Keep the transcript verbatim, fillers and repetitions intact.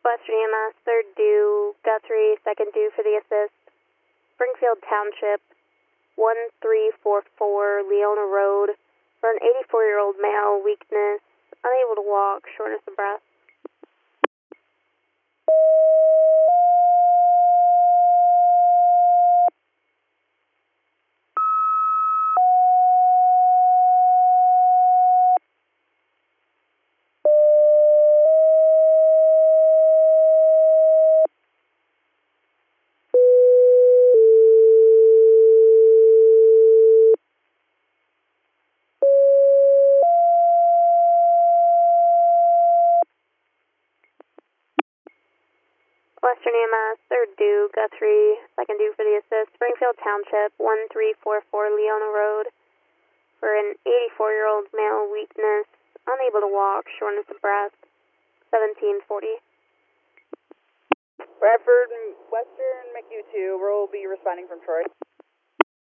Western E M S, third due, Guthrie, second due for the assist. Springfield Township, one three four four Leona Road, for an eighty-four-year-old male, weakness, unable to walk, shortness of breath. Western E M S, third due, Guthrie, second due for the assist. Springfield Township, one three four four Leona Road, for an eighty-four-year-old male, weakness, unable to walk, shortness of breath, seventeen forty. Bradford, Western, M C U two, we'll be responding from Troy.